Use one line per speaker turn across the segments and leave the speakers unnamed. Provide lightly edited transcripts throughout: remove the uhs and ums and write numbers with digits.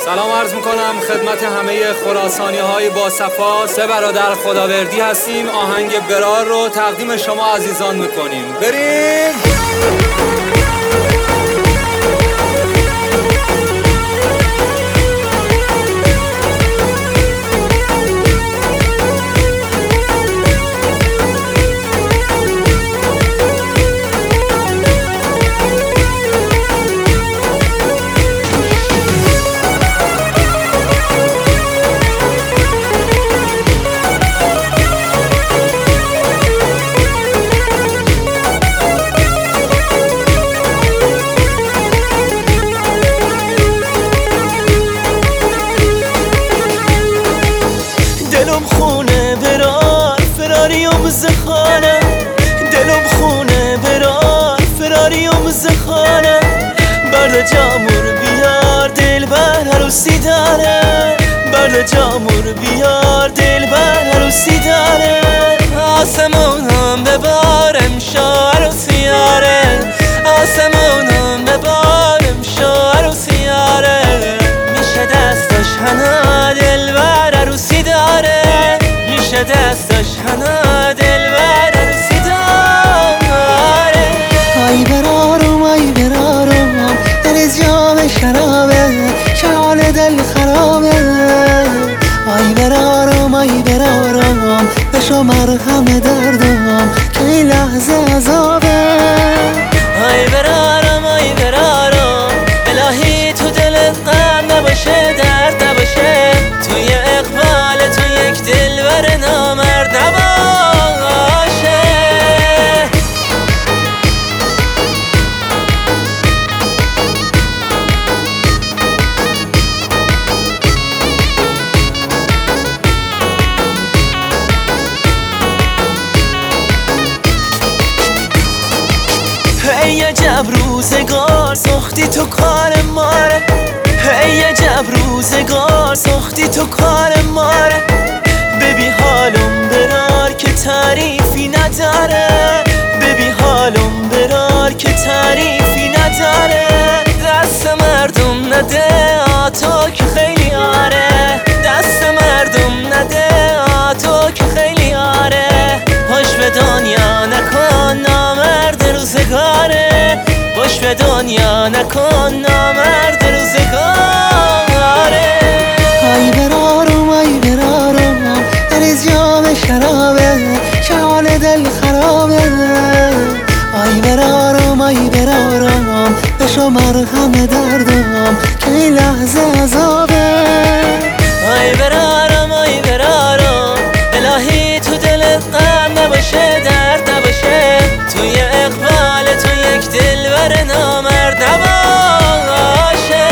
سلام عرض میکنم خدمت همه خراسانی های با صفا. سه برادر خداوردی هستیم. آهنگ برار رو تقدیم شما عزیزان میکنیم. بریم.
زخانه دلم خونه برار فراریم زخانه برد جامور بیار دل بر عروسی داره برد جامور بیار دل بر عروسی داره آسمونم ببارم شو عروسیاره آسمونم ببارم شو عروسیاره میشه دستش هنا دل بر عروسی داره میشه دستش هنا دل بر عروسی داره
ای برارم دل از جام شرابه شعال دل خرابه ای برارم بشو مرهم دردم که این لحظه عذابه
ای برارم الهی تو دلت غم نباشه درد نباشه توی اقبال تو یک دلبر نامرد نباشه ای عجب روزگار ساختی تو کار ماره ای عجب روزگار ساختی تو کار ماره ببی حالم برار که تعریفی نداره ببی حالم برار که تعریفی نداره دست مردم نده آتو که خیلی آره دست مردم نده آتو که خیلی آره باش به دنیا نکن نامرد روزگاره باش به دنیا نکن نامرد روزگاره
ای برارم دل از جام شرابه شعال دل خرابه ای برارم بشو مرهم دردم که این لحظه عذابه
ای برارم الهی تو دلت غم نباشه درد نباشه توی اقبال تو یک دلبر نامرد نباشه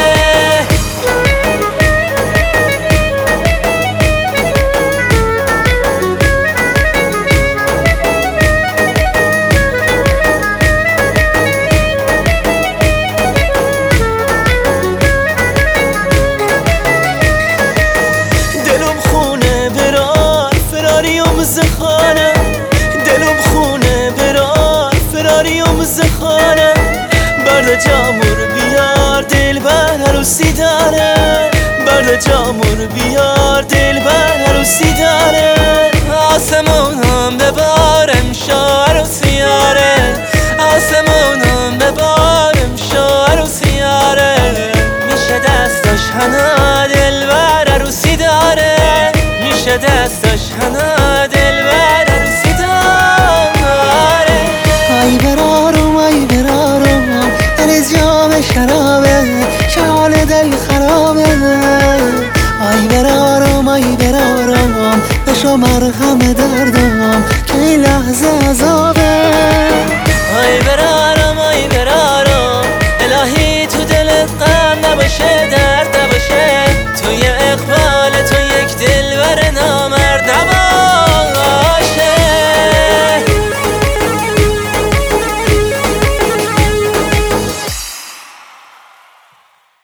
زخانه دلم خونه برار فراریم زخانه برد جامور بیار دل بر عروسی داره برد جامور بیار دل بر عروسی داره آسمونم ببارم شو عروسیاره آسمونم ببارم شو عروسیاره میشه دستش هنا دل بر عروسی داره میشه دستش هنا دل بر عروسی داره
ای برارم دل از جام شرابه شعال دل خرابه ای برارم بشو مرهم دردم که این لحظه عذابه
ای برارم الهی تو دلت غم نباشه درد